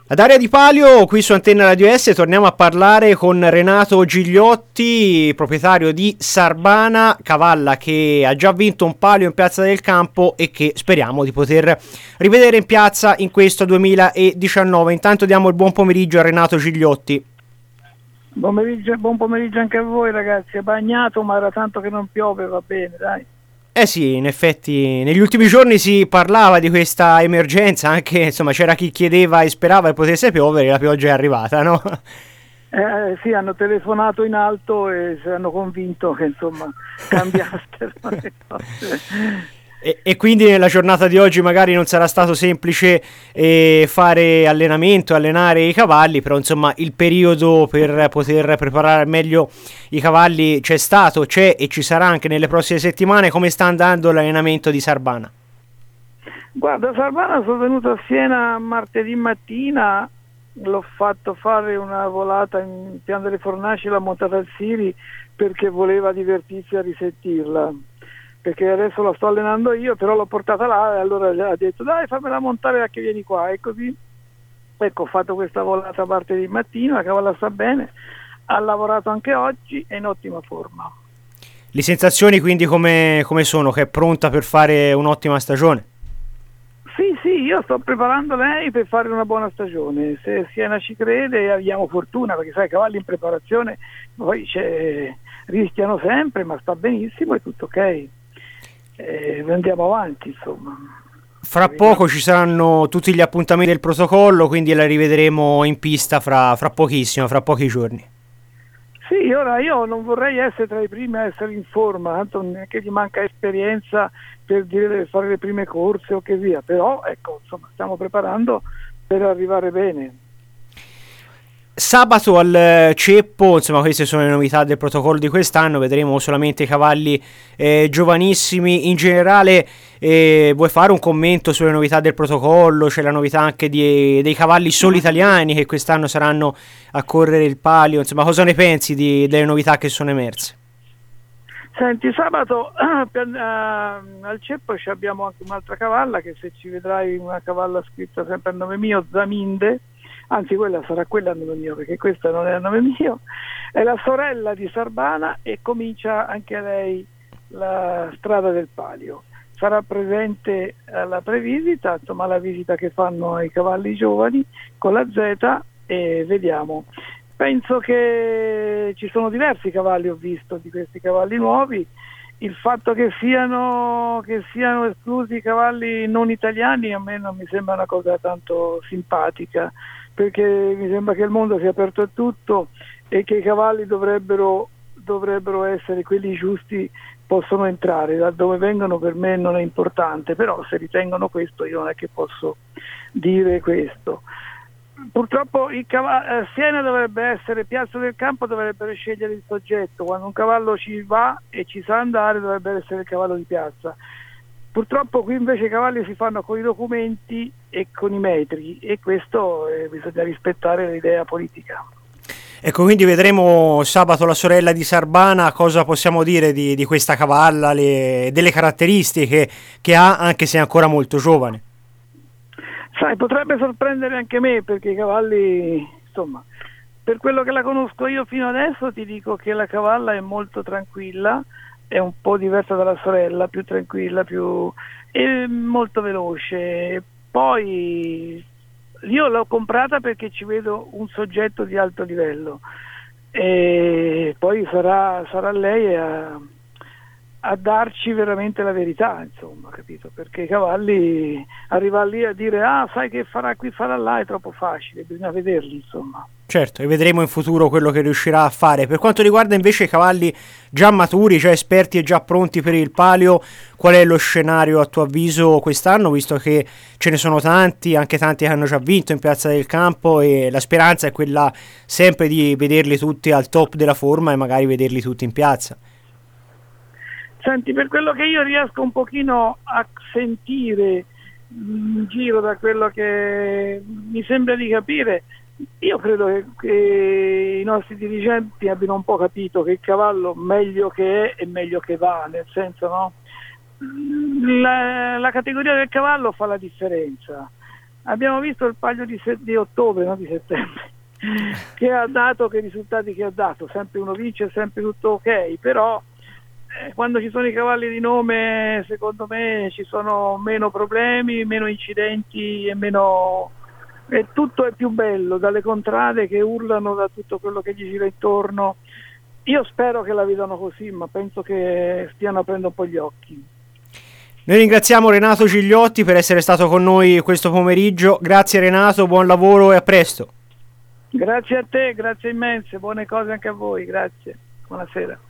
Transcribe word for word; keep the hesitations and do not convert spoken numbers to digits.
Ad Area di Palio, qui su Antenna Radio S, torniamo a parlare con Renato Gigliotti, proprietario di Sarbana, cavalla che ha già vinto un palio in Piazza del Campo e che speriamo di poter rivedere in piazza in questo duemiladiciannove. Intanto diamo il buon pomeriggio a Renato Gigliotti. Buon pomeriggio, buon pomeriggio anche a voi ragazzi, è bagnato ma era tanto che non piove, va bene, dai. Eh sì, in effetti negli ultimi giorni si parlava di questa emergenza, anche insomma c'era chi chiedeva e sperava che potesse piovere, la pioggia è arrivata, no? Eh, sì, hanno telefonato in alto e si hanno convinto che insomma cambiassero le cose. E, e quindi nella giornata di oggi magari non sarà stato semplice eh, fare allenamento, allenare i cavalli, però insomma il periodo per poter preparare meglio i cavalli c'è stato, c'è e ci sarà anche nelle prossime settimane. Come sta andando l'allenamento di Sarbana? Guarda, Sarbana sono venuto a Siena martedì mattina, l'ho fatto fare una volata in Pian delle Fornaci, l'ha montata al Siri perché voleva divertirsi a risentirla, perché adesso la sto allenando io, però l'ho portata là e allora ha detto dai fammela montare che vieni qua, e così ecco ho fatto questa volata martedì mattina, la cavalla sta bene, ha lavorato anche oggi, è in ottima forma. Le sensazioni quindi come, come sono? Che è pronta per fare un'ottima stagione? Sì, sì, io sto preparando lei per fare una buona stagione, se Siena ci crede abbiamo fortuna, perché sai i cavalli in preparazione poi c'è, rischiano sempre, ma sta benissimo, è tutto ok. Eh, andiamo avanti insomma. Fra poco ci saranno tutti gli appuntamenti del protocollo, quindi la rivedremo in pista fra, fra pochissimo, fra pochi giorni. Sì, ora io non vorrei essere tra i primi a essere in forma, tanto neanche gli manca esperienza per dire deve fare le prime corse o che via, però ecco insomma stiamo preparando per arrivare bene. Sabato al Ceppo, insomma queste sono le novità del protocollo di quest'anno, vedremo solamente i cavalli eh, giovanissimi. In generale eh, vuoi fare un commento sulle novità del protocollo? C'è la novità anche di, dei cavalli solo italiani che quest'anno saranno a correre il palio, insomma cosa ne pensi di, delle novità che sono emerse? Senti, sabato per, uh, al Ceppo abbiamo anche un'altra cavalla che se ci vedrai una cavalla scritta sempre a nome mio, Zaminde, anzi quella sarà quella a nome mio perché questa non è a nome mio, è la sorella di Sarbana e comincia anche lei la strada del palio, sarà presente alla previsita, insomma la visita che fanno ai cavalli giovani con la Z e vediamo. Penso che ci sono diversi cavalli, ho visto di questi cavalli nuovi, il fatto che siano, che siano esclusi i cavalli non italiani a me non mi sembra una cosa tanto simpatica, perché mi sembra che il mondo sia aperto a tutto e che i cavalli dovrebbero, dovrebbero essere quelli giusti, possono entrare, da dove vengono per me non è importante, però se ritengono questo io non è che posso dire questo. Purtroppo il cavallo, eh, Siena dovrebbe essere, Piazza del Campo dovrebbero scegliere il soggetto, quando un cavallo ci va e ci sa andare dovrebbe essere il cavallo di piazza. Purtroppo qui invece i cavalli si fanno con i documenti e con i metri e questo eh, bisogna rispettare l'idea politica. Ecco, quindi vedremo sabato la sorella di Sarbana, cosa possiamo dire di, di questa cavalla, le, delle caratteristiche che ha anche se è ancora molto giovane. Sai, potrebbe sorprendere anche me perché i cavalli, insomma, per quello che la conosco io fino adesso ti dico che la cavalla è molto tranquilla, è un po' diversa dalla sorella, più tranquilla, più è molto veloce. Poi io l'ho comprata perché ci vedo un soggetto di alto livello e poi sarà, sarà lei a, a darci veramente la verità, insomma, capito? Perché i cavalli arrivare lì a dire ah sai che farà qui, farà là è troppo facile, bisogna vederli, insomma. Certo, e vedremo in futuro quello che riuscirà a fare. Per quanto riguarda invece i cavalli già maturi, già esperti e già pronti per il palio, qual è lo scenario a tuo avviso quest'anno, visto che ce ne sono tanti, anche tanti che hanno già vinto in Piazza del Campo e la speranza è quella sempre di vederli tutti al top della forma e magari vederli tutti in piazza? Senti, per quello che io riesco un pochino a sentire in giro da quello che mi sembra di capire, io credo che, che i nostri dirigenti abbiano un po' capito che il cavallo meglio che è e meglio che va, nel senso, no? La, la categoria del cavallo fa la differenza. abbiamo visto il Palio di, se- di ottobre, no? Di settembre, che ha dato, che risultati che ha dato, sempre uno vince, sempre tutto ok, però eh, quando ci sono i cavalli di nome, secondo me ci sono meno problemi, meno incidenti e meno... e tutto è più bello, dalle contrade che urlano, da tutto quello che gli gira intorno. Io spero che la vedano così, ma penso che stiano aprendo un po' gli occhi. Noi ringraziamo Renato Gigliotti per essere stato con noi questo pomeriggio. Grazie Renato, buon lavoro e a presto. Grazie a te, grazie immense, buone cose anche a voi, grazie. Buonasera.